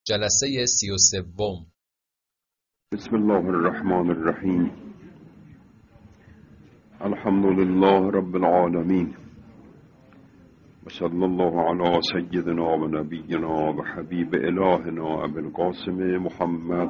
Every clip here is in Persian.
جلسه 33. بسم الله الرحمن الرحیم. الحمد لله رب العالمین و صلی الله علی سیدنا و نبینا و حبیب الهنا ابی القاسم محمد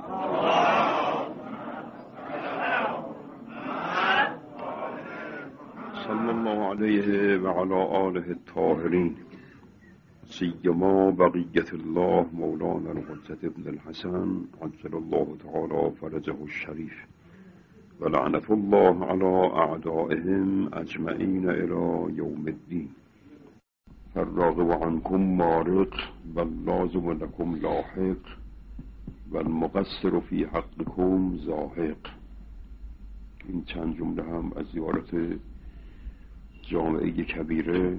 صلی الله علیه و علی آله الطاهرین، سیما بقیت الله مولانا الحجة ابن الحسن عجل الله تعالی فرجه الشریف و لعنت الله علی اعدائهم اجمعین الی یوم الدین. فالراغب عنکم مارق و اللازم لکم لاحق و المقصر فی حقکم زاهق. این چند جمله هم از زیارت جامعه کبیره.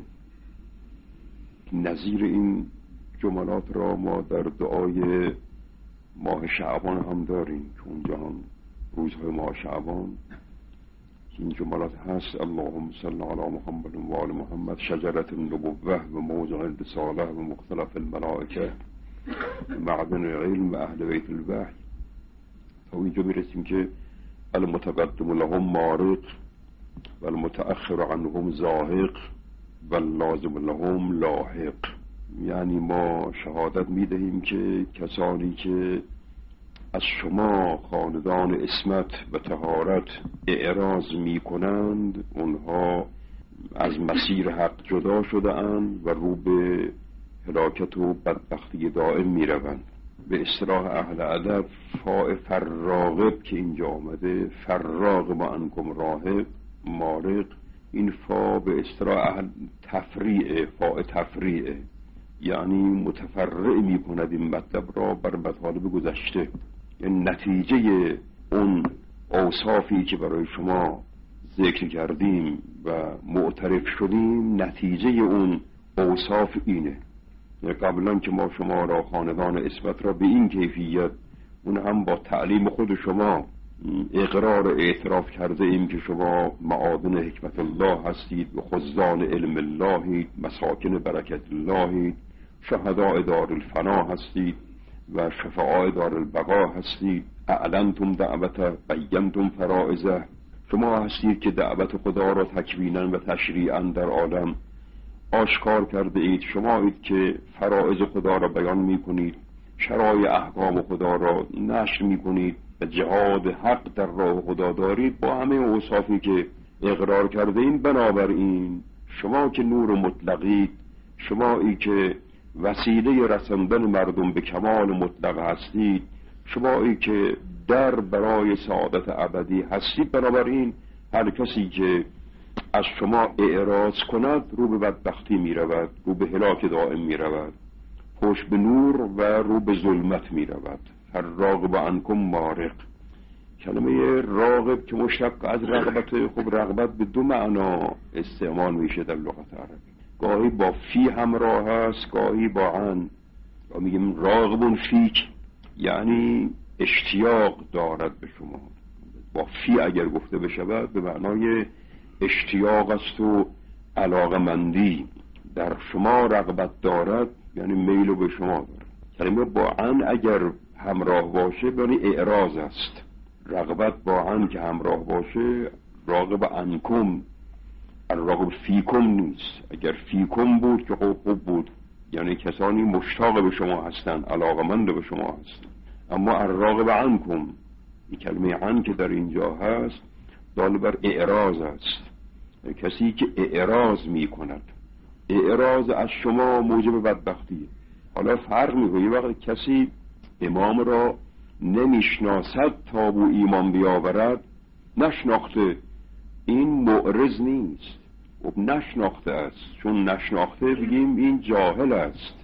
نظیر این جملات را ما در دعای ماه شعبان هم داریم که اونجا هم روزهای ماه شعبان این جملات هست: اللهم صل علی محمد و آل محمد، شجرة النبوة و موضع الرسالة و مختلف الملائکه معدن العلم و اهل بیت الوحی. تا اینجا میرسیم که المتقدم لهم مارق و المتأخر عنهم زاهق و لازم لهم لاحق. یعنی ما شهادت میدهیم که کسانی که از شما خاندان عصمت و طهارت اعراض میکنند اونها از مسیر حق جدا شده اند و رو به هلاکت و بدبختی دائم میروند. به اصطلاح اهل ادب فاء فراغب که اینجا آمده، فراغب عنکم راهب مارق، این فا به اصطلاح اهل تفریعه، فاء تفریعه، یعنی متفرع می کند این مطلب را بر مطالب گذشته. یعنی نتیجه اون اوصافی که برای شما ذکر کردیم و معترف شدیم، نتیجه اون اوصاف اینه. یعنی قبلا که ما شما را خاندان عصمت را به این کیفیت، اون هم با تعلیم خود شما اقرار اعتراف کرده ایم که شما معادن حکمت الله هستید و خزان علم اللهید، مساکن برکت اللهید، شهداء دار الفنا هستید و شفعاء دار البقا هستید. اعلنتم دعوت بینتم فرائضه، شما هستید که دعوت خدا را تکوینا و تشریعا در عالم آشکار کرده اید. شمایید که فرائض خدا را بیان می کنید، شرایع احکام خدا را نشر می کنید و جهاد حق در راه خدا دارید با همه اوصافی که اقرار کرده این. بنابراین شما که نور مطلقید، شمایی که وسیله رساندن مردم به کمال مطلق هستید، شمایی که در برای سعادت ابدی هستید، بنابراین هر کسی که از شما اعراض کند رو به بدبختی می رود، رو به هلاک دائم می رود، پشت به نور و رو به ظلمت می رود. فالراغب عنکم مارق. کلمه راغب که مشتق از رغبت، خب رغبت به دو معنا استعمال میشه در لغت عربی. گاهی با فی همراه است، گاهی با عن. و میگیم راغبون فیک، یعنی اشتیاق دارد به شما. با فی اگر گفته بشود به معنای اشتیاق است و علاقمندی، در شما رغبت دارد، یعنی میل به شما دارد. کلمه با عن اگر همراه باشه یعنی اعراض است. رغبت با عن که همراه باشه راغب عنکم، الراغب فیکم نیست. اگر فیکم بود که خوب بود، یعنی کسانی مشتاق به شما هستند، علاقمند به شما هستند. اما الراغب عنکم، این کلمه عن که در اینجا هست دال بر اعراض است. کسی که اعراض می کند، اعراض از شما موجب بدبختیه. حالا فرق میکنه، یه وقت کسی امام را نمیشناسد تا بو ایمان بیاورد، نشناخته، این معرض نیست. خب نشناخته است، چون نشناخته بگیم این جاهل است،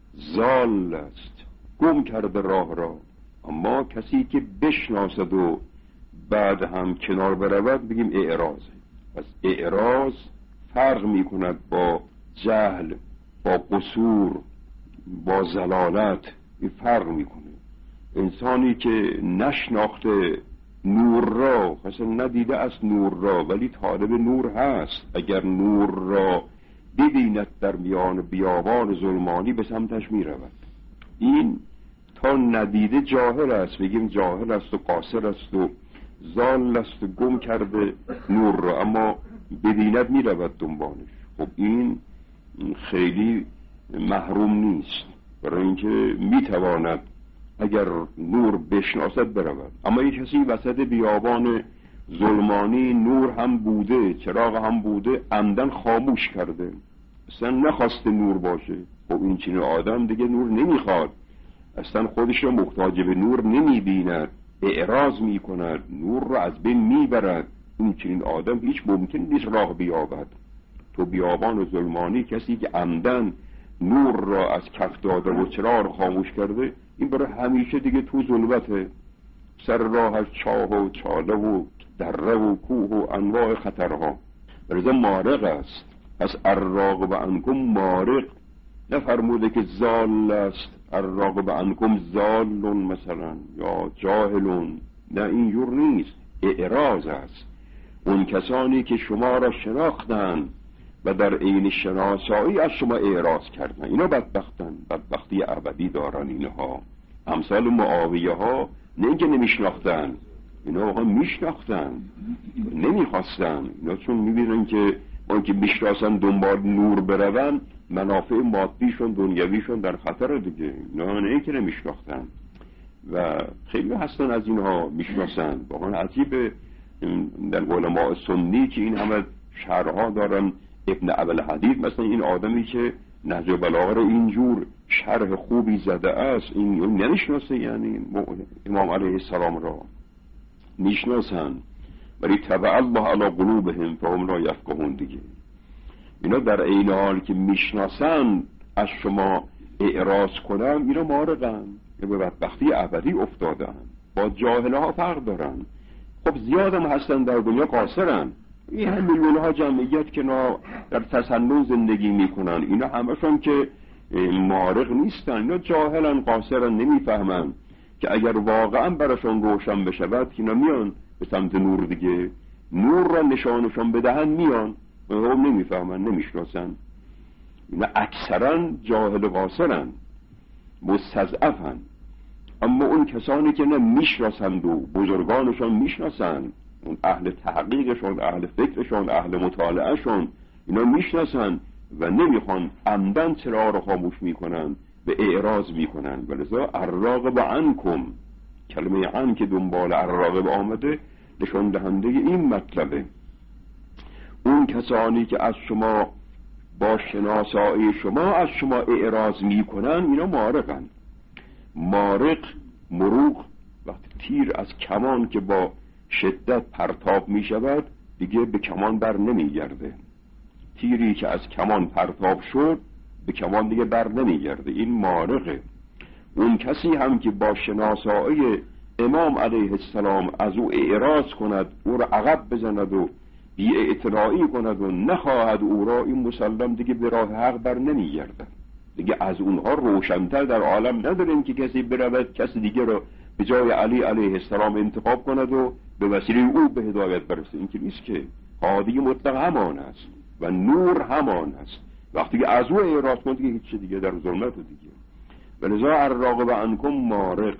ضال است، گم کرده راه را. اما کسی که بشناسد و بعد هم کنار برود بگیم اعراضه. پس اعراض فرق میکند با جهل، با قصور، با ضلالت. این فرق میکنه. انسانی که نشناخته نور را، اصلا ندیده است نور را، ولی طالب نور هست، اگر نور را ببیند در میان بیابان ظلمانی به سمتش میرود. این تا ندیده جاهل است، بگیم جاهل است و قاصر است و ضال است و گم کرده نور را، اما ببیند میرود دنبالش. خب این خیلی محروم نیست، برای اینکه میتواند اگر نور بشناسد برود. اما یک کسی وسط بیابان ظلمانی نور هم بوده، چراغ هم بوده، عمدن خاموش کرده، اصلا نخواسته نور باشه. خب این چنین آدم دیگه نور نمیخواد، اصلا خودش رو محتاج به نور نمیبیند، اعراض میکند، نور رو از بین میبرد. این چنین آدم هیچ ممکن نیست راه بیابد. تو بیابان ظلمانی کسی که عمدن نور را از کف داده و چراغ خاموش کرده، این برای همیشه دیگه تو ظلمته، سر راهش چاه و چاله و دره و کوه و انواع خطرها، برای مارق است. پس الراغب عنکم مارق، نفرموده که زال است، الراغب عنکم زالون مثلا یا جاهلون، نه اینجور نیست، اعراض است. اون کسانی که شما را شناختن و در عین شناسایی از شما اعراض کردن، اینا بدبختن، بدبختی ابدی دارن. اینها امثال معاویه ها نه اینکه نمیشناختن، اینا واقعا میشناختن، نمیخواستن. اینا چون میبینن که اون که میشناسن دنبال نور برون، منافع مادیشون دنیویشون در خطر دیگه. اینا نه اینکه نمیشناختن و خیلی هستن از اینها میشناسن. واقعا عجیبه در علماء سنی که این همه شرحها دارن. ابن ابوالحدید مثلا، این آدمی که نهج البلاغه رو اینجور شرح خوبی زده است، این نمیشناسه، یعنی امام علیه السلام را میشناسن، ولی طبع الله علی قلوبهم فهم لا یفقهون دیگه. اینا در عین حال که میشناسن از شما اعراض کنن، اینا مارقن، به بدبختی ابدی افتادن، با جاهله ها فرق دارن. خب زیاد هم هستن در دنیا قاصرن، این هم میلیون ها جمعیت که در تسنن زندگی میکنن، اینا همشون که مارق نیستن، اینا جاهلن، قاصرن، نمیفهمن که اگر واقعا براشون روشن بشود که اینا میان به سمت نور دیگه، نور را نشانشون بدهن میان، هم نمیفهمن، نمیشناسن. اینا اکثرا جاهل قاصرن، مستضعفن. اما اون کسانی که نه میشناسند و بزرگانشون میشناسند، اون اهل تحقیقشون، اهل فکرشون، اهل مطالعهشون، اینا میشناسن و نمیخوان، عمدن چرا رو خاموش میکنن، به اعراض میکنن. ولذا الراغب عنکم، کلمه عن که دنبال الراغب آمده نشان دهنده این مطلبه. اون کسانی که از شما با شناسایی شما از شما اعراض میکنن، اینا مارقن. مارق، مروق، وقتی تیر از کمان که با شدت پرتاب می شود دیگه به کمان بر نمی گرده. تیری که از کمان پرتاب شد به کمان دیگه بر نمی گرده، این مارقه. اون کسی هم که با شناسایی امام علیه السلام از او اعراض کند، او را عقب بزند و بی اعتنایی کند و نخواهد او را، این مسلم دیگه به راه حق بر نمی گرده. دیگه از اونها روشن‌تر در عالم نداریم که کسی برود کسی دیگه رو به جای علی علیه السلام انتخاب کند و به وسیله او به هدایت برسه. این که نیست که هادی مطلق همان است و نور همان است. وقتی که از او اعراض کند که هیچ دیگه در ظلمت دیگه. ولذا الراغب عنکم مارق.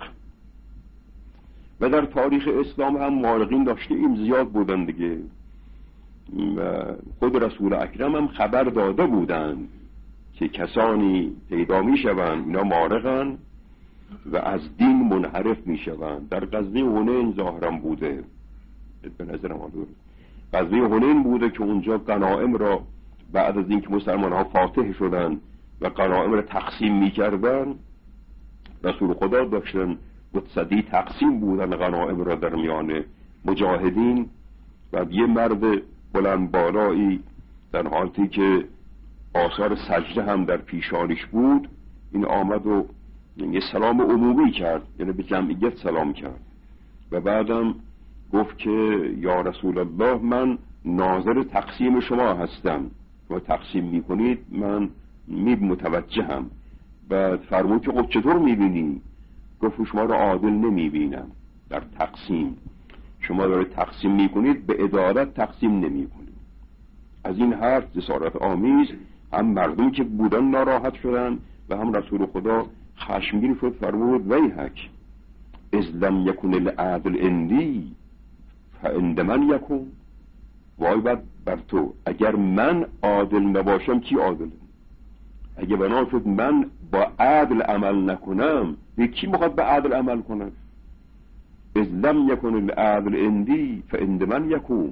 و در تاریخ اسلام هم مارقین داشتیم، زیاد بودن دیگه. و خود رسول اکرم هم خبر داده بودند که کسانی پیدا می شوند اینا مارقن و از دین منحرف می شوند. در غزوه حنین ظاهرا بوده، به نظرم غزوه حنین بوده که اونجا غنایم را بعد از اینکه مسلمان ها فاتح شدن و غنایم را تقسیم می کردن، رسول خدا داشتن متصدی تقسیم بودن غنایم را در میان مجاهدین و یه مرد بلند بالایی در حالتی که آثار سجده هم در پیشانیش بود، این آمد و یه سلام عمومی کرد، یعنی به جمعیت سلام کرد و بعدم گفت که یا رسول الله من ناظر تقسیم شما هستم، شما تقسیم میکنید من متوجهم. بعد فرمود که خب چطور میبینی؟ گفت شما را عادل نمیبینم در تقسیم، شما دارید تقسیم میکنید به عدالت تقسیم نمیکنید. از این حرف جسارت آمیز هم مردم که بودن ناراحت شدن و هم رسول خدا خشمگین شد، فرمود ویحک اذ لم یکن العدل عندی فعند من یکون. وای بر تو، اگر من عادل نباشم کی عادله؟ اگه بنا شد من با عدل عمل نکنم، به کی میخواد به عدل عمل کنم؟ اذ لم یکن العدل عندی فعند من یکون.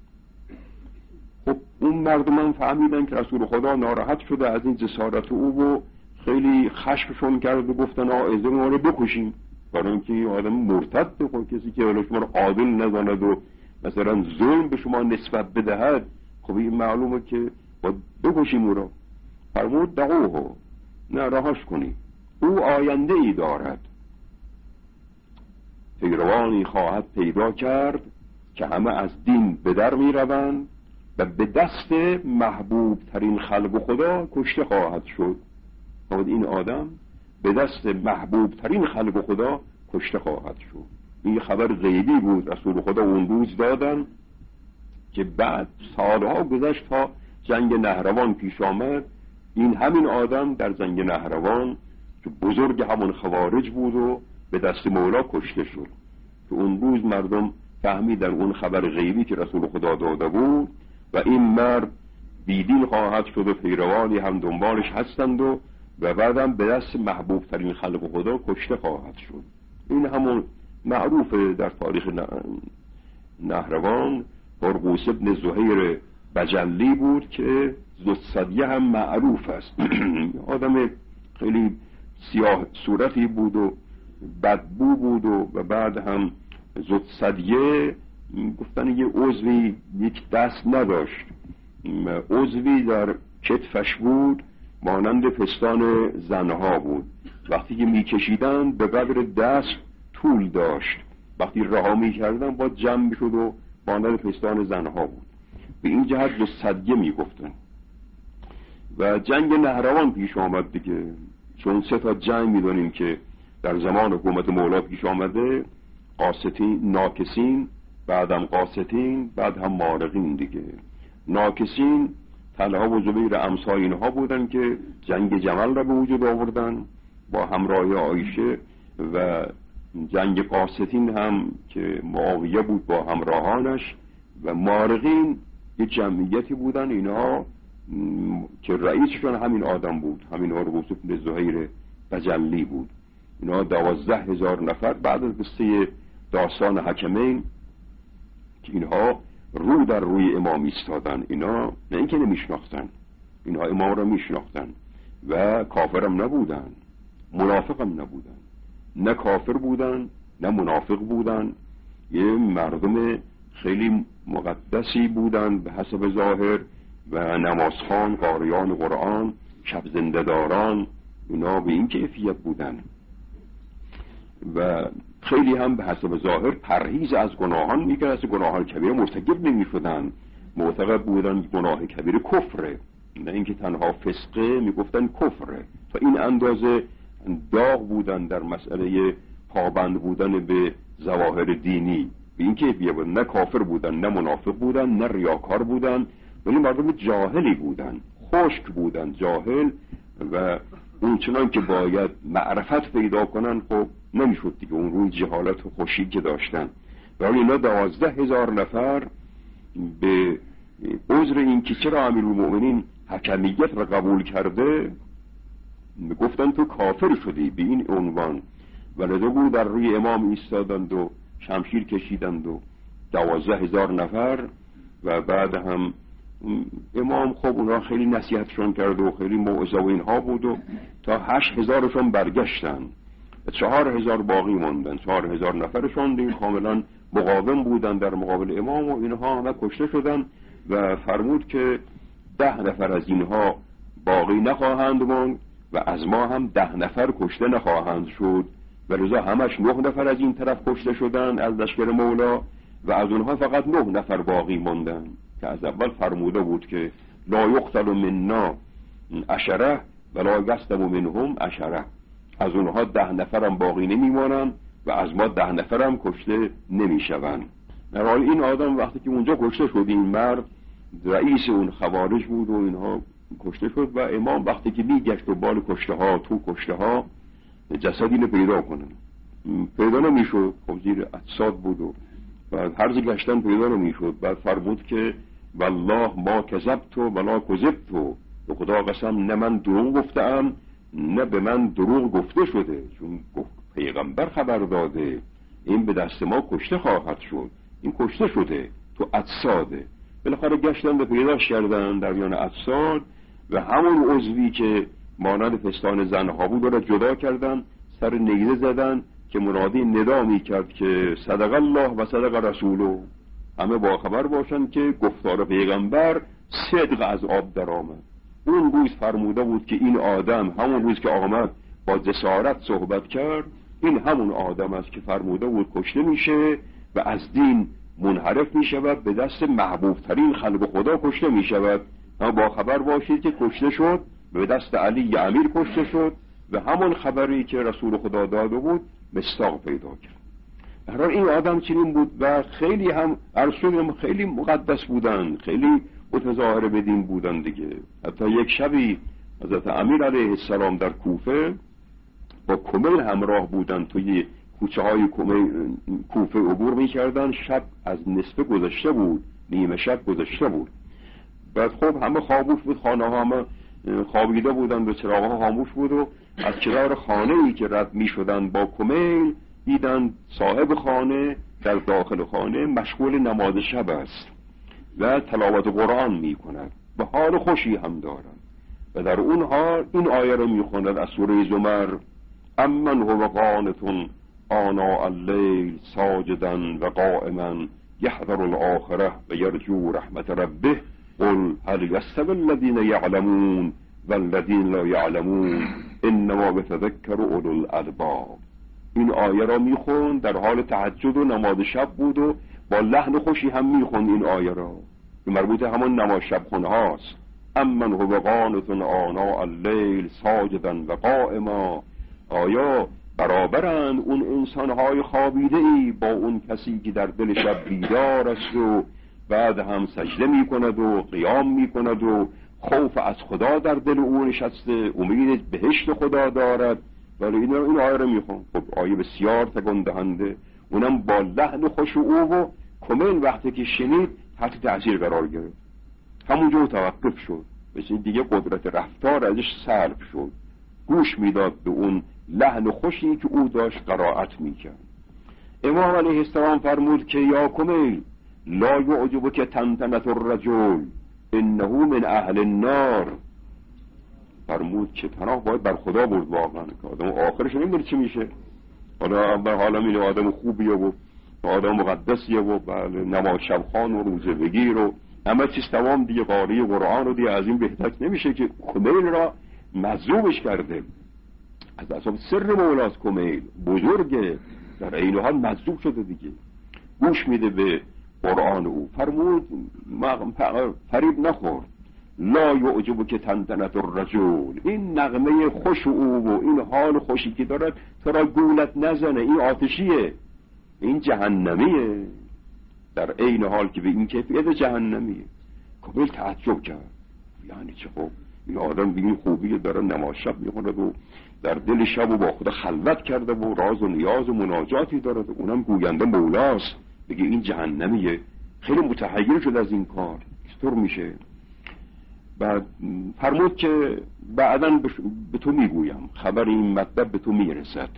خب اون مردمان فهمیدن که رسول خدا ناراحت شده از این جسارت او و خیلی خشمشون کرد و گفتن از ما رو بکشیم، برای اینکه آدم مرتد، خب کسی که ولی شما رو عادل نزاند و مثلا ظلم به شما نسبت بدهد، خب این معلومه که باید بکشیم او رو. فرمود دعوه، نه رهاش کنی، او آینده ای دارد، پیروانی خواهد پیدا کرد که همه از دین به در می روند و به دست محبوب ترین خلق خدا کشته خواهد شد. این آدم به دست محبوب ترین خلق خدا کشته خواهد شد. این خبر غیبی بود رسول خدا اون روز دادن که بعد سالها گذشت تا جنگ نهروان پیش آمد. این همین آدم در جنگ نهروان که بزرگ همون خوارج بود و به دست مولا کشته شد، که اون روز مردم فهمیدن اون خبر غیبی که رسول خدا داده بود و این مرد بیدین خواهد شد و پیروانی هم دنبالش هستند و بعدم به دست محبوب ترین خلق خدا کشته خواهد شد. این همون معروفه در تاریخ نهروان. هرقوس ابن زهیر بجلی بود که ذوالثدیه هم معروف است. آدم خیلی سیاه صورتی بود و بدبو بود و بعد هم ذوالثدیه گفتن یه عضوی یک دست نداشت، عضوی در کتفش بود مانند پستان زنها بود، وقتی که میکشیدن به قدر دست طول داشت، وقتی رها میکردن با جمع میشد و مانند پستان زنها بود. به این جهت ذوالثدیه میگفتن. و جنگ نهروان پیش آمد دیگه، چون 3 جنگ میدونیم که در زمان حکومت مولا پیش آمده، قاسطین، ناکسین، بعدم قاسطین، بعد هم مارقین دیگه. ناکسین طلحه و زبیر امثال اینها بودن که جنگ جمل را به وجود آوردن با همراهی عایشه، و جنگ قاسطین هم که معاویه بود با همراهانش، و مارقین یه جمعیتی بودن اینها که رئیسشون همین آدم بود، همین هرقوس بن زهیر بجلی بود. اینا 12,000 نفر بعد از قصه داستان حکمین که اینها رو در روی امام ایستادن. اینا نه اینکه نمیشناختن، اینها امام را میشناختن و کافرم نبودن، منافقم نبودن، نه کافر بودن نه منافق بودن، یه مردم خیلی مقدسی بودن به حسب ظاهر و نمازخوان، قاریان قرآن، شب زنده داران، اینا به این کیفیت بودن و خیلی هم به حسب ظاهر پرهیز از گناهان میکرد، از گناهان کبیره مرتکب نمیشدن، معتقد بودن گناه کبیره کفره، نه اینکه تنها فسقه، میگفتن کفره. تا این اندازه داغ بودن در مسئله پابند بودن به ظواهر دینی، به این کیفیت بودن، نه کافر بودن نه منافق بودن نه ریاکار بودن، ولی مردم جاهلی بودن، خشک بودن، جاهل، و اون چنان که باید معرفت پیدا کنن خب نمیشد دیگه، اون روی جهالت و خشکی که داشتن. برای اینا 12,000 نفر به عذر این که چرا امیرالمؤمنین حکمیت را قبول کرده گفتن تو کافر شدی به این عنوان، و لذا بود در روی امام ایستادند و شمشیر کشیدند و 12,000 نفر. و بعد هم امام خب اونا خیلی نصیحتشون کرد و خیلی موعظه و اینها بود و تا 8,000شون برگشتن، 4,000 باقی موندن. 4,000 نفرشون دیگه کاملا مقاوم بودن در مقابل امام و اینها همه کشته شدن و فرمود که 10 نفر از اینها باقی نخواهند ماند و از ما هم 10 نفر کشته نخواهند شد، و لذا همش 9 نفر از این طرف کشته شدن از لشکر مولا و از اونها فقط 9 نفر باقی موندن، که از اول فرموده بود که لا یقتل منا 10 ولا یسلم منهم 10، از اونها 10 نفرم باقی نمیمانن و از ما 10 نفرم کشته نمیشوند. در حال این آدم وقتی که اونجا کشته شد، این مرد رئیس اون خوارج بود و اینها کشته شد، و امام وقتی که میگشت و بال کشته ها تو کشته ها جسدی اینو پیدا کنن. پیدا نمیشد، خب زیر اجساد بود و بعد هر جا گشتن پیدا نمیشد. بعد فرمود که والله ما کذبت ولا کذبت، به خدا قسم نه من دروغ گفتم نه به من دروغ گفته شده، چون پیغمبر خبر داده این به دست ما کشته خواهد شد، این کشته شده تو اجساده. بالاخره گشتن به پیداش کردن در میان اجساد و همون عضوی که مانند پستان زنها بود را جدا کردن، سر نیزه زدن که مرادی ندا می کرد که صدق الله و صدق رسوله، همه باخبر باشن که گفتار پیغمبر صدق از آب در آمد. اون روز فرموده بود که این آدم، همون روز که آمد با جسارت صحبت کرد، این همون آدم است که فرموده بود کشته میشه و از دین منحرف می شود، به دست محبوب ترین خلق خدا کشته می شود. اما با خبر باشید که کشته شد، به دست علی امیر کشته شد و همون خبری که رسول خدا داده بود مصداق پیدا کرد. هر این آدم چنین بود و خیلی هم ارسول خیلی مقدس بودن، خیلی متظاهر به دین بودن دیگه. حتی یک شبی حضرت امیر علیه السلام در کوفه با کمیل همراه بودن، توی کوچه های کوفه عبور می کردن. شب از نصفه گذشته بود، نیمه شب گذشته بود. بعد خب همه خاموش بود، خانه ها همه خوابیده بودن و چراغ ها خاموش بود و از کنار خانه ای که رد می شدن با کمیل دیدن صاحب خانه در داخل خانه مشغول نماز شب است و تلاوت قرآن می کند و حال خوشی هم دارد و در اون حال این آیه رو می خواند از سوره زمر: امن هو قانت آناء اللیل ساجدا و قائما یحذر الآخرة و یرجو رحمت ربه قل هل یستوی الذین یعلمون والذین لا یعلمون انما یتذکر اولو الالباب. این آیه را میخوند در حال تهجد و نماز شب بود و با لحن خوشی هم میخوند این آیه را که مربوط همون نماز شب خونه هاست. امن هو قانت آناء اللیل ساجدا و قائما. آیا برابرند اون انسانهای خوابیده ای با اون کسی که در دل شب بیدار است و بعد هم سجده می کند و قیام می کند و خوف از خدا در دل او نشسته، امید بهشت خدا دارد؟ ولی این آیه رو می خوند. خب آیه بسیار تکان دهنده، اونم با لحن خوش او و کمیل وقتی که شنید تحت تاثیر قرار گرفت، همونجا توقف شد، مثل دیگه قدرت رفتار ازش سلب شد، گوش میداد به اون لحن خوشی که او داشت قرائت میکرد. امام علیه السلام فرمود که یا کمیل لا یعجبک تنتنة الرجل انه من اهل النار. فرمود که پناه باید بر خدا برد واقعا که آدم آخرش نمیدونه چی میشه. حالا اینه آدم خوبیه و آدم مقدسیه و نماز شبخان و روزه بگیر و همه چیز تمام دیگه، قاری قرآن رو دیگه از این بهتر نمیشه که کمیل را مظلومش کرده. از اصلا سر مولاست کمیل، بزرگه، در این حال مظلوم شده دیگه، گوش میده به قرآن او. فرمود فریب نخور، لا یعجبک تنتنة الرجل، این نغمه خوش او و این حال خوشی که دارد تو را گولت نزنه، این آتشیه، این جهنمیه، در این حال که به این کیفیت جهنمیه. کمیل تعجب کرد، یعنی چه؟ خب این آدم به این خوبی داره نماز شب میخونه و در دل شب و با خود خلوت کرده و راز و نیاز و مناجاتی داره، اونم گوینده مولاست، بگه این جهنمیه. خیلی متحیر شد از این کار، چطور میشه؟ بعد فرمود که بعداً به تو میگویم، خبر این مطلب به تو میرسد.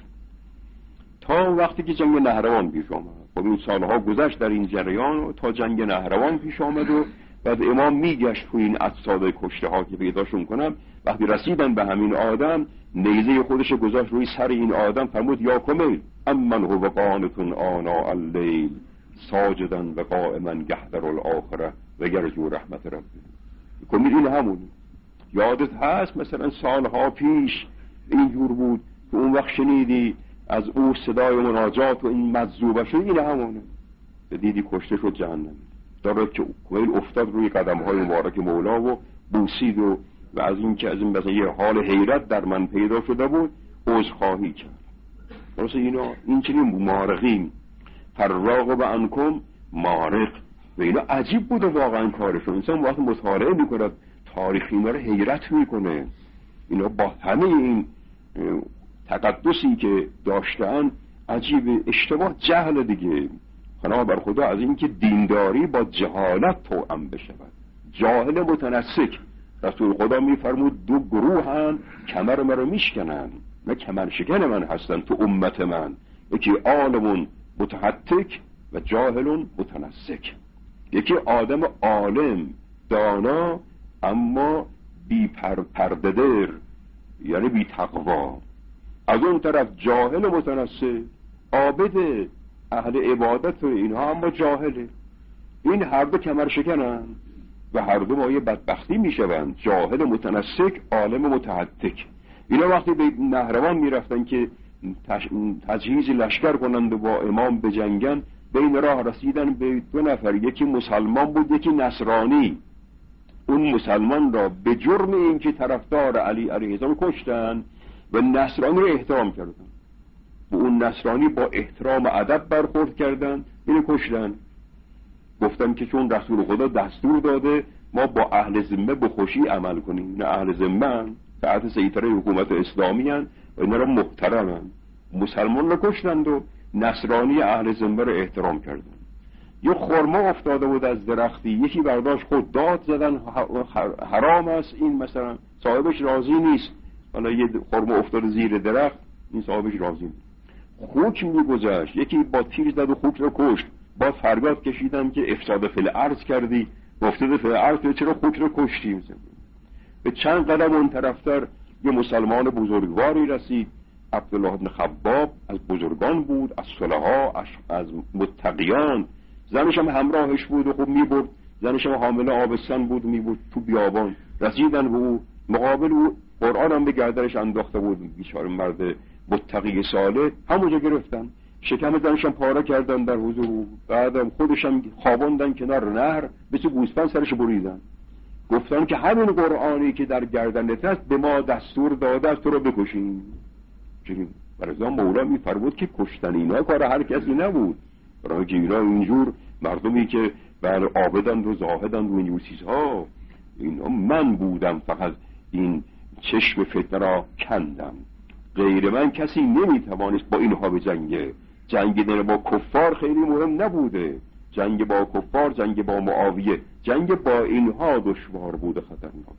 تا وقتی که جنگ نهروان پیش آمد، خب این سالها گذشت در این جریان و تا جنگ نهروان پیش آمد و بعد امام میگشت تو این اجساد کشته ها که پیداشون کنم. وقتی رسیدن به همین آدم، نیزه خودش گذاشت روی سر این آدم، فرمود یا کمیل امن هو قانت آناء اللیل ساجدا و قائما یحذر الآخرة و یرجو رحمت ربه. کمیل این همونه. یادت هست مثلا سالها پیش اینجور بود که اون وقت شنیدی از او صدای مناجات و این مجذوبه شد، این همونه. دیدی کشته شد جهنم. دارد که کمیل افتاد روی قدمهای مبارک مولا و بوسید و از این که از این مثلا یه حال حیرت در من پیدا شده بود عذرخواهی کرد. درسته این چنین مارقین فراغ و انکم مارق و اینا عجیب بود واقعا کارشون. انسان وقتی مطالعه میکند تاریخ اینا رو حیرت میکنه. اینا با همه این تقدسی که داشتن عجیب، اشتباه جهل دیگه. خدا بر خدا از اینکه دینداری با جهالت توأم بشود. جاهل متنسک، رسول خدا میفرمود 2 گروهن کمر مرا میشکنن، نه کمر شکن من هستن تو امت من، یکی عالم متحتک و جاهل متنسک. یکی آدم عالم دانا اما بی پرده‌در، یعنی بی تقوا. از اون طرف جاهل متنسک، عابد اهل عبادت و اینها اما جاهله. این هر دو کمر شکنن و هر دو مایه بدبختی میشوند. جاهل متنسک، عالم متحتک. اینا وقتی به نهروان میرفتن که تجهیز لشکر کنند و با امام بجنگن، بین راه رسیدن به 2 نفر، یکی مسلمان بود یکی نصرانی. اون مسلمان را به جرم اینکه طرفدار علی علیه السلام کشتن و نصرانی را احترام کردن. و اون نصرانی با احترام و ادب برخورد کردن، اینو کشتن. گفتن که چون رسول خدا دستور داده ما با اهل ذمه به خوشی عمل کنیم. نه اهل ذمه تحت سیطره حکومت اسلامی هن و اینا را محترمن. مسلمان را کشتند و نصرانی اهل ذمه را احترام کردن. یه خرما افتاده بود از درختی، یکی برداشت خود داد زدن حرام است، این مثلا صاحبش راضی نیست. حالا یه خرما افتاده زیر درخت، این صاحبش راضی نیست. خوک میگذشت، یکی با تیر زد و خوک رو کشت. با فریاد کشیدم که افساد فی الارض کردی، مفسد فی الارض، چرا خوک رو کشتی؟ به چند قدم اون طرفتر یه مسلمان بزرگواری رسید، عبدالله بن خباب، از بزرگان بود، از صلحا، از متقیان. زنش هم همراهش بود و خوب میبرد. زنش هم حامله آبستن بود و میبرد تو بیابان. رسیدن به او، مقابل او قرآن هم به گردنش انداخته بود. بیچاره مرد متقی صالح، همونجا گرفتن، شکم زنش هم پاره کردن در حضور او. بعدم خودش هم خوابوندن کنار نهر، مثل گوسفند سرش بریدن. گفتن که همین قرآنی که در گردنت است به ما دستور داده است تو رو بکشیم. برای مولا میفرمود که کشتن اینا کار هر کسی نبود. برای که اینا اینجور مردمی که بله عابدند و زاهدند و اینجور چیزها، اینا من بودم فقط این چشم فتنه را کندم. غیر من کسی نمیتوانست با اینها بجنگه. جنگ با کفار خیلی مهم نبوده. جنگ با کفار، جنگ با معاویه، جنگ با اینها دشوار بوده، خطرناک.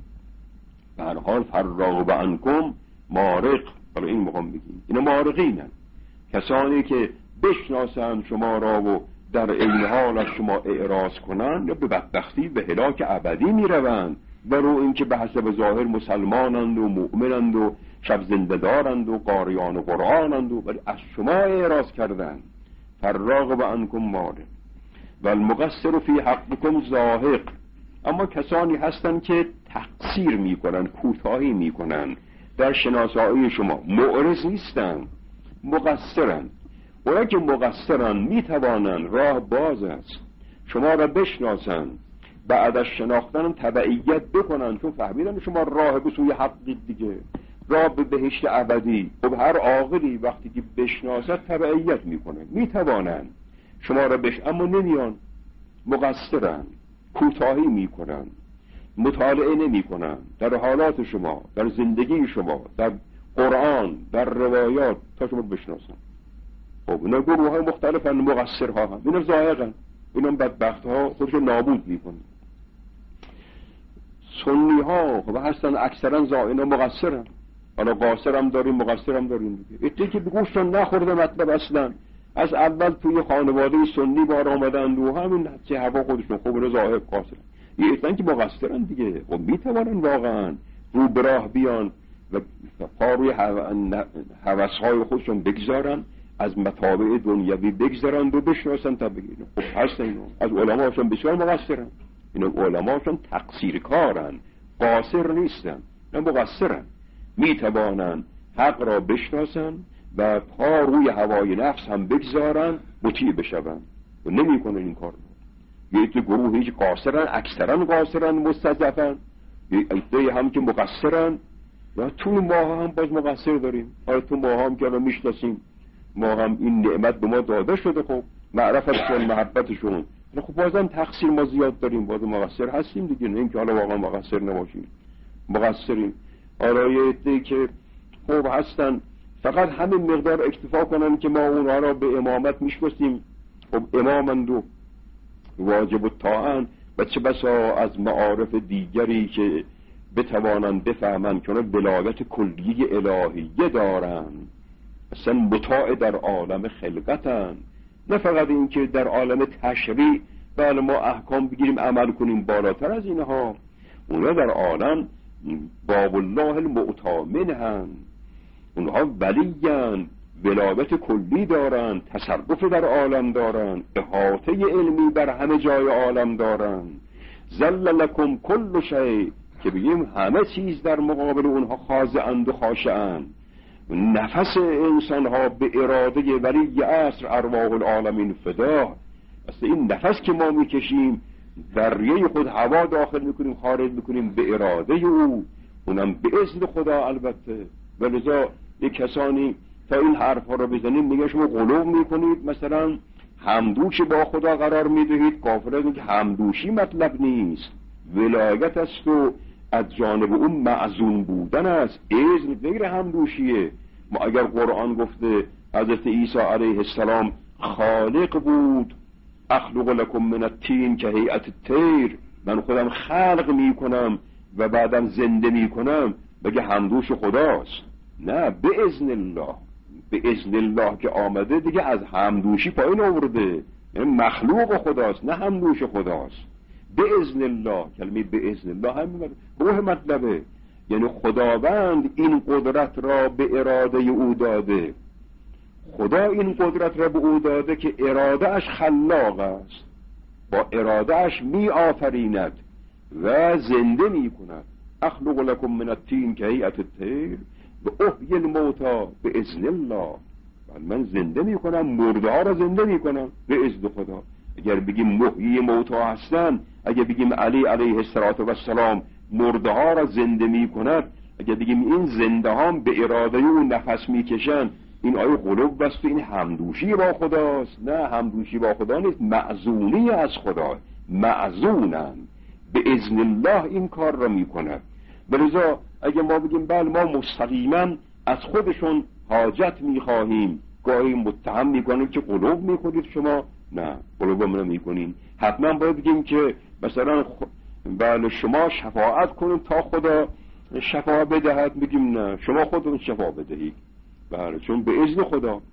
به هر حال فراغ عنکم مارق، برای این مقام بگیم اینا مارقینن، کسانی که بشناسند شما را و در این حال از شما اعراض کنند یا به بدبختی به هلاک ابدی میروند. برو اینکه به حسب ظاهر مسلمانند و مؤمنند و شب زنده دارند و قاریان و قرآنند، ولی از شما اعراض کردند. فراغ عنکم مارق و المقصر فی حقکم زاهق. اما کسانی هستند که تقصیر میکنن، کوتاهی میکنن در شناسایی شما، معرض نیستن، مقصرن. اونا که مقصرن میتوانن، راه باز است، شما را بشناسن، بعد از شناختن تبعیت بکنن، چون فهمیدن شما راه به سوی حقی دیگه، راه به بهشت ابدی. خب هر عاقلی وقتی که بشناسد تبعیت میکنه، میتوانن شما را اما نمیان، مقصرن، کوتاهی میکنن، مطالعه نمیکنن در حالات شما، در زندگی شما، در قرآن، در روایات، تا شما بشناسن. خب اینا گروه های مختلفن، مقصرها هم، اینا زائقن، اینا بدبخت ها خودشو نابود میکنن. سنی ها خب هستن اکثرا اینا مقصرن. حالا قاصر هم داریم، مقصر هم داریم دیگه. ایتی که بگوشتن نخورده مطلب اصلا، از اول توی خانواده سنی بار آمدند و همین چه هوا خودشون، خب اینا ظاهر قاصرن. یه ایتن که مقصرن دیگه، خب میتوانن واقعا رو به راه بیان و پا روی هوس‌های خودشون بگذارن، از مطابع دنیوی بگذارن و بشناسن تا بگیرن. خب هستن اینا، از علماشون بسیار مقصرن. اینا علماشون تقصیر کارن، قاصر نیستن، اینا مقصرن. میتوانن حق را بشناسن و پا روی هوای نفس هم بگذارن، مطیع بشون و نمی کنن این کار. یکی گروه هیچ قاصرن، اکثرا قاصرن، مستضعفن. یکی هم که مقصرن، و تو ما هم باز مقصر داریم. حالا تو ما هم که الان میشناسیم، ما هم این نعمت به ما داده شده، خب معرفتشون، محبتشون، خب بازم تقصیر ما زیاد داریم، باز مقصر هستیم دیگه. نه اینکه حالا واقعا مقصر نباشیم، مقصریم. حالا یه عده‌ای که خب هستن فقط همین مقدار اکتفا کنن که ما اونها را به امامت میشناسیم، خب امامند و واجب الطاعن، و چه بسا از معارف دیگری که بتوانند بفهمند که اونها ولایت کلیه الهیه دارند، اصلا مطاع در عالم خلقتن، نه فقط این که در عالم تشریع بله ما احکام بگیریم عمل کنیم، بالاتر از اینها اونها در عالم باب الله المؤتمن هن، اونها ولیین، ولایت کلی دارن، تصرف در عالم دارن، احاطه علمی بر همه جای عالم دارن. ذل لکم کل شیء، که بگیم همه چیز در مقابل اونها خاضعند و خاشعند. نفس انسان ها به اراده ولی عصر ارواح العالمین فدا. اصلا این نفس که ما میکشیم در ریه خود هوا داخل میکنیم خارج میکنیم به اراده او، اونم به اذن خدا البته. ولذا یک کسانی تا این حرف ها رو بزنیم میگه شما غلو میکنید، مثلا همدوشی با خدا قرار میدهید. کافر از این که همدوشی مطلب نیست، ولایت است و از جانب اون معزون بودن است، اذن غیر همدوشیه. ما اگر قرآن گفته حضرت عیسی علیه السلام خالق بود، اخلق لکم من الطین که هیئت الطیر، من خودم خلق میکنم و بعدم زنده میکنم، بگه همدوش خداست؟ نه، به اذن الله. به اذن الله که آمده دیگه از همدوشی پایین آورده، یعنی مخلوق خداست نه همدوش خداست. به اذن الله، کلمه به اذن الله همین روح مطلبه، یعنی خداوند این قدرت را به اراده او داده. خدا این قدرت را به او داده که اراده اش خلاق است، با اراده اش می آفریند و زنده می کند. اخلق لکم من الطین که هیئت الطیر و احیی الموتی به اذن الله، من زنده می کنم، مرده ها را زنده می کنم به اذن خدا. اگر بگیم محیی موتی هستن، اگر بگیم علی علیه السلام مرده ها را زنده می کند، اگر بگیم این زنده ها به اراده او نفس می کشن، این آیه قلوب بست و این همدوشی با خداست؟ نه، همدوشی با خدا نیست، معزونی از خدا، معزونن به اذن الله این کار را می کند. بلذا اگه ما بگیم بله ما مستقیما از خودشون حاجت می خواهیم، گاهی متهم می کنیم که قلوب می کنید شما، نه قلوب من می کنیم. حتما باید بگیم که مثلا بله شما شفاعت کنید تا خدا شفا بدهد، بگیم نه شما خودتون شفا بدهید. بله، چون به اذن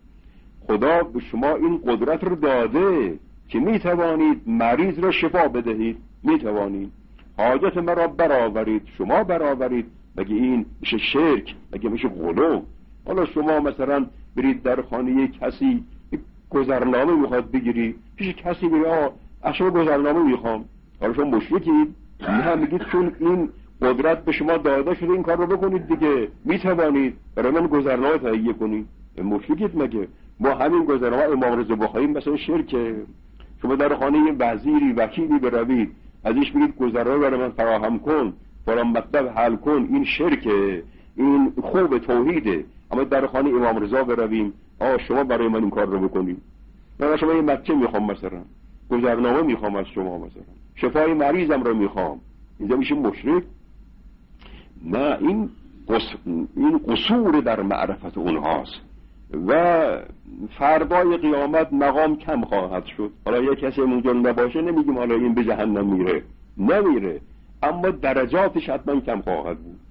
خدا به شما این قدرت رو داده که می توانید مریض را شفا بدهید، می توانید حاجت مرا برآورید، شما برآورید. مگه این میشه شرک؟ مگه میشه غلو؟ حالا شما مثلا برید در خانه کسی گذرنامه میخواد بگیری، پیش کسی بگید شما گذرنامه میخوام، حالا شما مشرکید؟ نه، میگید چون این قدرت به شما داده شده این کار رو بکنید دیگه، میتوانید برای من گذرنامه تهیه کنید. مشرکید مگه؟ ما همین گذرنامه امام رضا بخاری مثلا شرکه. شما در خانه وزیری وکیلی بروید، ازش بگید گذرنامه برای من فراهم کن، فلان مطلب حل کن، این شرکه، این خوب توحیده. اما در خانه امام رضا برویم شما برای من این کار رو بکنید، من شما یه مکه میخوام، مثلا گذرنامه میخوام از شما، مثلا شفای مریضم رو میخوام، اینجا میشه مشرک؟ نه، این قصور در معرفت اونهاست و فردای قیامت مقام کم خواهد شد. حالا یک کسی اونجا نباشه نمیگیم حالا این به جهنم میره، نمیره، اما درجاتش حتما کم خواهد بود.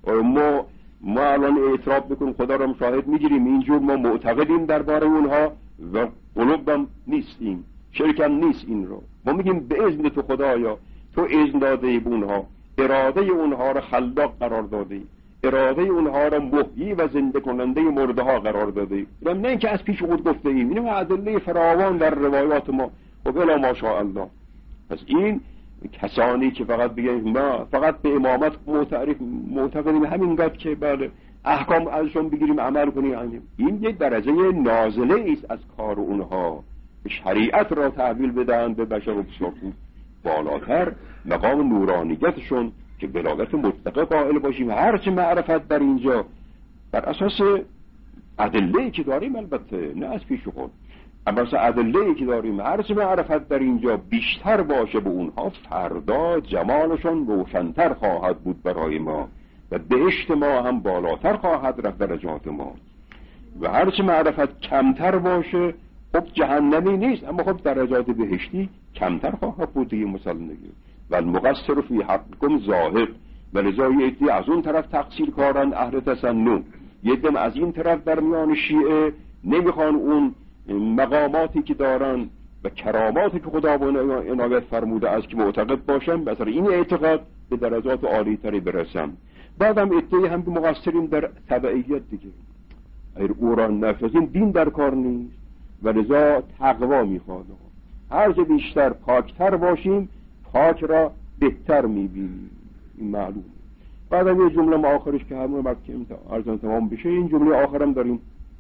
ما الان اعتراف بکنیم، خدا را مشاهد میگیریم، اینجور ما معتقدیم درباره اونها و قلوبم نیستیم، شرکم نیست. این رو ما میگیم به اذن تو خدایا، تو اذن داده ای به اونها، اراده اونها را خلاق قرار داده ای، اراده اونها را محیی و زنده کننده مرده ها قرار داده ای. نه اینکه از پیش خود گفته ایم، اینو ادله فراوان در روایات ما و بلا ماشاءالله. پس این کسانی که فقط بگن ما فقط به امامت معتقدیم همینقدر که بله احکام ازشون بگیریم عمل کنیم، این یک درجه نازله است از کار اونها، شریعت را تحویل بدهند به بشر و بسیار بالاتر مقام نورانیتشون که بلاغت مطلقه قائل باشیم. هرچه معرفت در اینجا بر اساس ادله‌ای که داریم، البته نه از پیش خود، اما از ادله‌ای که داریم، هرچه معرفت در اینجا بیشتر باشه به اونها، فردا جمالشون روشن‌تر خواهد بود برای ما و بهشت ما هم بالاتر خواهد رفت، درجات ما. و هرچی معرفت کمتر باشه خب جهنمی نیست، اما خب درجات بهشتی کمتر خواهد بود دیگه. مثلا دیگه و المقصر فی حقکم ظاهر، و لذا یه عده‌ای از اون طرف تقصیر کارن اهل تسنن، یه عده از این طرف در میان شیعه نمیخوان اون مقاماتی که دارن و کراماتی که خدا به عنایت فرموده است که معتقد باشن، مثلا این اعتقاد به درجات عالی تری برسن. بعدم عده‌ای هم که مقصرین در تبعیت دیگه، اگر او را نفذیم دین در کار نیست و لذا تقوا میخواد. هر چه بیشتر پاکتر باشیم پاک را بهتر میبینیم، این معلومه. بعدم یه جمله آخرش که همون وقت که ارزان تمام بشه، این جمله آخرم داریم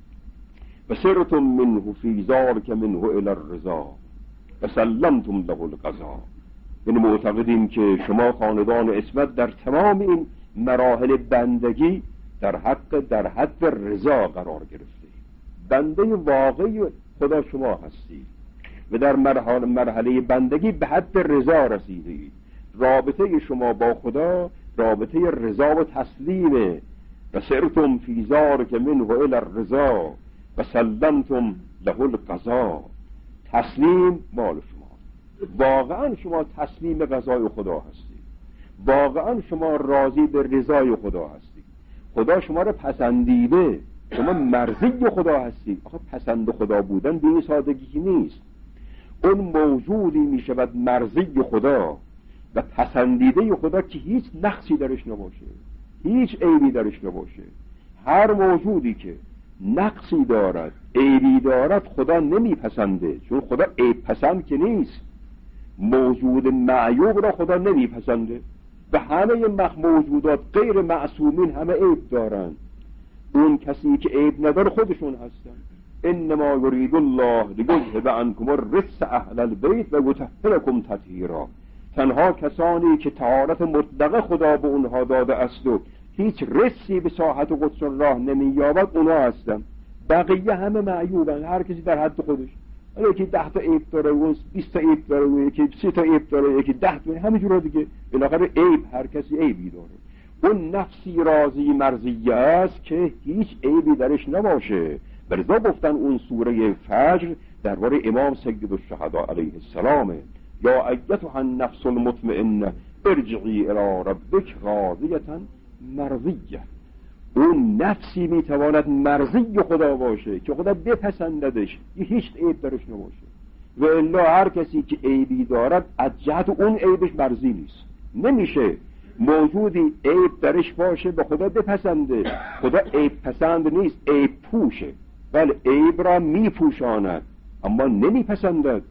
و سرتم منه فی ذلک منه الی الرضا و سلمتم له القضا. یعنی معتقدیم که شما خاندان عصمت در تمام این مراحل بندگی در حد رضا قرار گرفته، بنده واقعی خدا شما هستید و در مرحله بندگی به حد رضا رسیدید. رابطه شما با خدا رابطه رضا و تسلیمه. و سرتم فی ذلک منه الی الرضا و سلمتم له القضا. تسلیم مال شما، واقعا شما تسلیم قضای خدا هستید، واقعا شما راضی به رضای خدا هستید، خدا شما را پسندیده، شما مرضی خدا هستید. آخه پسند خدا بودن به این سادگی نیست. اون موجودی می شود مرضی خدا و پسندیده خدا که هیچ نقصی درش نباشه، هیچ عیبی درش نباشه. هر موجودی که نقصی دارد، عیبی دارد، خدا نمیپسنده، چون خدا عیب پسند که نیست. موجود معیوب را خدا نمیپسنده. به همه موجودات غیر معصومین همه عیب دارند. اون کسی که عیب نداره خودشون هستن. انما یرید الله لیذهب عنکم الرجس اهل البیت و یطهرکم تطهیرا. تنها کسانی که طهارت مطلقه خدا به اونها داده است و هیچ رسی به ساحت قدس راه نمییابد اونها هستن. بقیه همه معیوبن، هر کسی در حد خودش. یکی 10 تا عیب داره و 20 تا عیب داره و یکی 30 تا عیب داره، یکی 10 تا، همینجوره دیگه. بالاخره عیب هر کسی عیبی داره. اون نفسی راضی مرضیه است که هیچ عیبی درش نباشه. برضا گفتن اون سوره فجر درباره امام سید الشهدا علیه السلام، یا ایتها النفس المطمئنه ارجعی الی ربک راضیه مرضیه. اون نفسی میتواند مرضی خدا باشه که خدا بپسنددش، هیچ عیب درش نباشه. و الا هر کسی که عیبی دارد از جهت اون عیبش مرضی نیست. نمیشه موجودی عیب درش باشه به خدا بپسنده. خدا عیب پسند نیست، عیب پوشه. ولی عیب را میپوشاند اما نمیپسندد.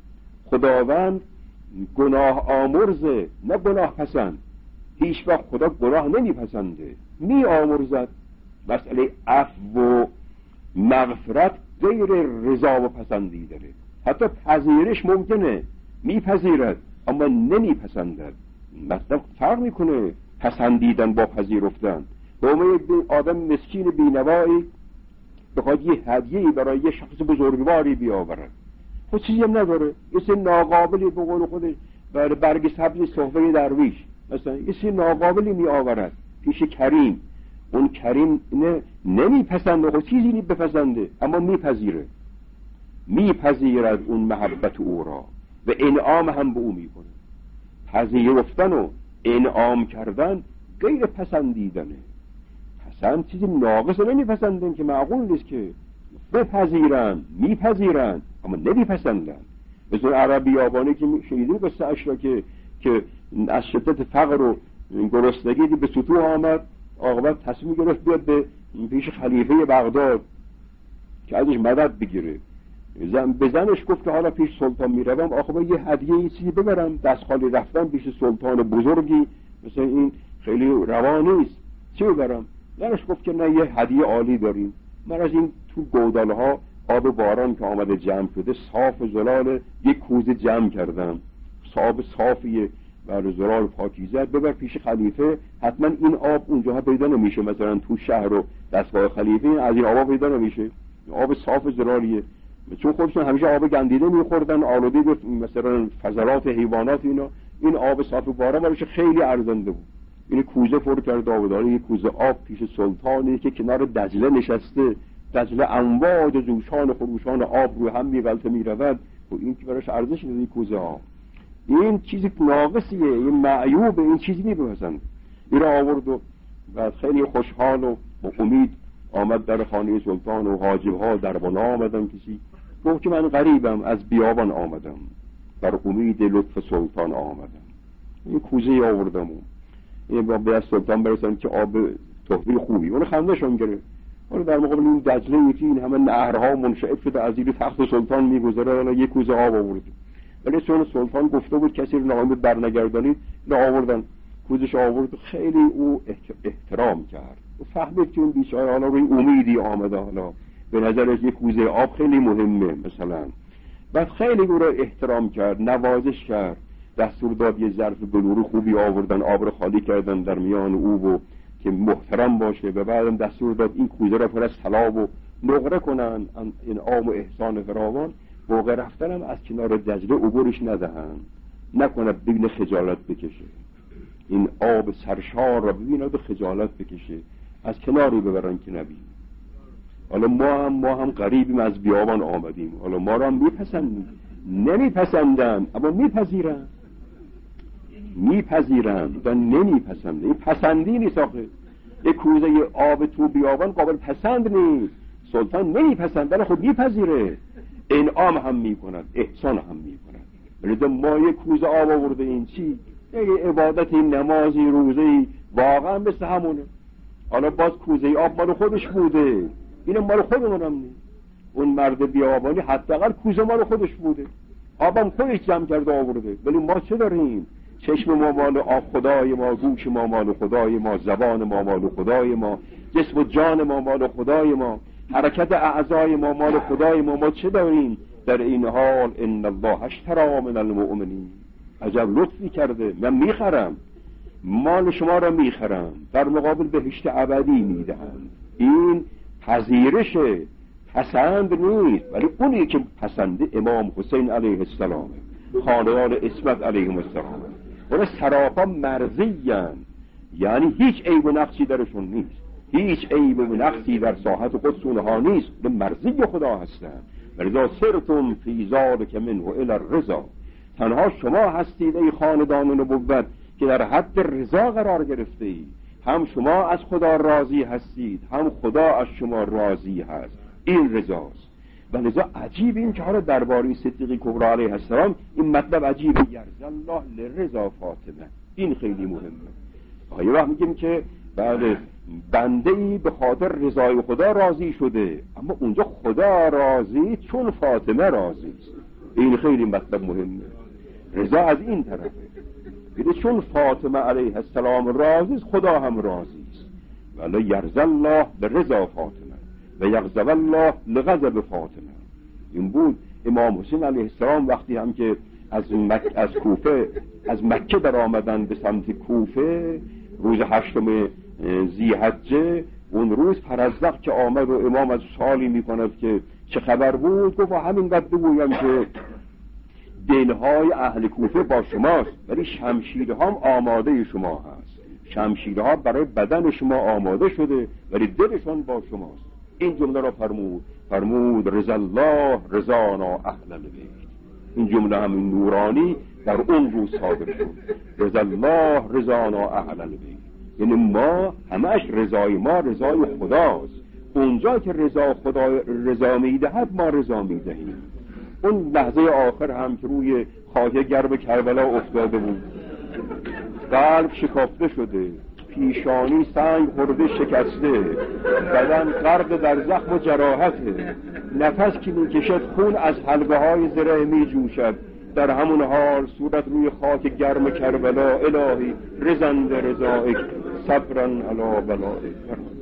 خداوند گناه آمرزه نه گناه پسند. هیچ وقت خدا گناه نمیپسنده، می آمرزد. مسئله عفو و مغفرت غیر رضا و پسندی داره. حتی پذیرش ممکنه، میپذیرد اما نمیپسندد. مثلا فرق میکنه پسندیدن با پذیرفتن. به آدم مسکین بینوایی بخواد یه هدیه‌ای برای یه شخص بزرگواری بیاورد، خود چیزی هم نداره، یه سری ناقابلی به قول خودش برگ سبز صحفه درویش مثلا یه سری ناقابلی می آورد پیش کریم. اون کریم نمیپسنده، خود چیزی نی بپسنده اما میپذیرد اون محبت او را و انعام هم به او میکنه. پذیرفتن و انعام کردن غیر پسندیدنه. پسند چیزی ناقص نمیپسندن که معقول نیست که بپذیرن، میپذیرن اما نمیپسندن. مثل عربی آبانه که شنیدیم قصه اش را که از شدت فقر و گرسنگی به سطوح آمد، عاقبت تصمیم گرفت بیاد به پیش خلیفه بغداد که ازش مدد بگیره. به زنش گفت که حالا پیش سلطان میروم، آخه یه هدیه چیزی ببرم. دست خالی رفتن پیش سلطان بزرگی مثل این خیلی روا نیست، چی ببرم؟ زنش گفت که نه، یه هدیه عالی داریم. من از این تو گودال ها آب باران که آمده جمع شده صاف و زلال یک کوزه جمع کردم، آب صافیه و زلال پاکیزه، ببر پیش خلیفه. حتما این آب اونجاها پیدا نمیشه، مثلا تو شهر و دستگاه خلیفه از این آب پیدا نمیشه. آب صاف و زلالیه، چون خودشون همیشه آب گندیده میخوردن، آلوده بود مثلا فضلات حیوانات اینا. این آب صاف و باران برایش خیلی ارزنده بود. این کوزه پر کرد آب داره، یک کوزه آب پیش سلطانی که کنار دجله نشسته دجله امواج و جوشان و خروشان آب روی هم میغلطه میرود و این که براش ارزش نداری کوزه آب، این چیزی ناقصیه، این معیوبه، این چیزی نمیپسند. این را آورد و بعد خیلی خوشحال و امید آمد در خانه سلطان و حاجب‌ها در بالا آمدن. کسی گفت که من غریبم، از بیابان آمدم، در امید لطف سلطان آمدم. این کوزه آوردم و این با به سلطان برسن که آب تحفه خوبی. اون خنده‌شون گرفت. حالا در مقابل این دجله که این همه نهرها منشعب شده از زیر تخت سلطان میگذره، حالا یک کوزه آب آورد. ولی چون سلطان گفته بود کسی رو ناامید برنگردانید، نه آوردن. کوزش آورد، خیلی او احترام کرد و فهمید که اون بیچاره حالا روی امیدی آمده، حالا به نظرش یک کوزه آب خیلی مهمه مثلا. بعد خیلی او را احترام کرد، نوازش کرد، دستور داد یه ظرف بلوری خوبی آوردن، آب رو خالی کردن در میان او و که محترم باشه، و بعدم دستور داد این کوزه را پر از طلا و نقره کنن، این عام و احسان فراوان. موقع رفتنم از کنار دجله عبورش ندهن، نکنه ببینه خجالت بکشه، این آب سرشار را ببینه و خجالت بکشه، از کناری ببرن که نبینه. حالا ما هم غریبیم، از بیابان آمدیم، حالا ما را هم نمیپسندن اما میپذیرن و نمیپسندن. این پسندی نیست آخه. یک کوزه آب تو بیابان قابل پسند نیست، سلطان نمیپسند ولی خود میپذیره، انعام هم میکند، احسان هم میکند. ولی ما یک کوزه آب آورده، این چی؟ یه عبادت، نمازی، روزه‌ای، واقعا مثل همونه. حالا باز کوزه آب مال خودش بوده، اینم مال خودمونم نیست. اون مرد بیابانی حداقل کوزه مال خودش بوده، آبم خودش جمع کرده آورده. ولی ما چه داریم؟ چشم ما مال آب خدای ما، گوش ما مال خدای ما، زبان ما مال خدای ما، جسم و جان ما مال خدای ما، حرکت اعضای ما مال خدای ما. ما چه داریم؟ در این حال ان الله اشتری من المؤمنین، عجب لطفی کرده، من میخرم، مال شما را میخرم، در مقابل بهشت ابدی میدهم. این پذیرش، پسند نیست. ولی اونی که پسنده امام حسین علیه السلام، خاندان اسمت علیهم السلام، اون سراپا مرضی‌اند، یعنی هیچ عیب و نقصی درشون نیست، هیچ عیب و نقصی در ساحت قدس اونها نیست، به مرضی خدا هستند. ولذا سرتم فی ذلک منه الی الرضا، تنها شما هستید ای خاندان نبوت که در حد رضا قرار گرفته اید. هم شما از خدا راضی هستید، هم خدا از شما راضی هست. این رضاست. و لذا عجیب این که حالا درباره صدیق کبری علیه السلام این مطلب عجیبه، یرضی الله لرضا فاطمه. این خیلی مهمه. آیا وقت میگیم که بله بنده ای به خاطر رضای خدا راضی شده، اما اونجا خدا راضی چون فاطمه راضی است. این خیلی مطلب مهمه. رضا از این طرفه، بده چون فاطمه علیه السلام راضی است، خدا هم راضی است. ولی یرضی الله لرضا فاطمه و یغضب الله لغضب فاطمه. این بود امام حسین علیه السلام وقتی هم که از مکه در آمدن به سمت کوفه روز 8 ذی‌حجه، اون روز پرزدق که آمد و امام از سوالی میکند که چه خبر بود، گفت همین قد بگویم که دلهای اهل کوفه با شماست، ولی شمشیرها هم آماده شما هست، شمشیرها برای بدن شما آماده شده ولی دلشان با شماست. این جمله را فرمود رضا الله رضانا اهل البیت. این جمله هم نورانی در اون روز صادر شد، رضا الله رضانا اهل البیت. یعنی ما همش رضای ما رضای خداست. اونجا که رضا خدا رضا میدهد ما رضا میدهیم. اون لحظه آخر هم که روی خاک گرم کربلا افتاده بود، قلب شکافته شده، پیشانی سنگ خورده شکسته، بدن غرق در زخم و جراحته، نفس که میکشد خون از حلقه های زره میجوشد. در همون حال صورت روی خاک گرم کربلا الهی رضا رضایک صبرا علی بلائک.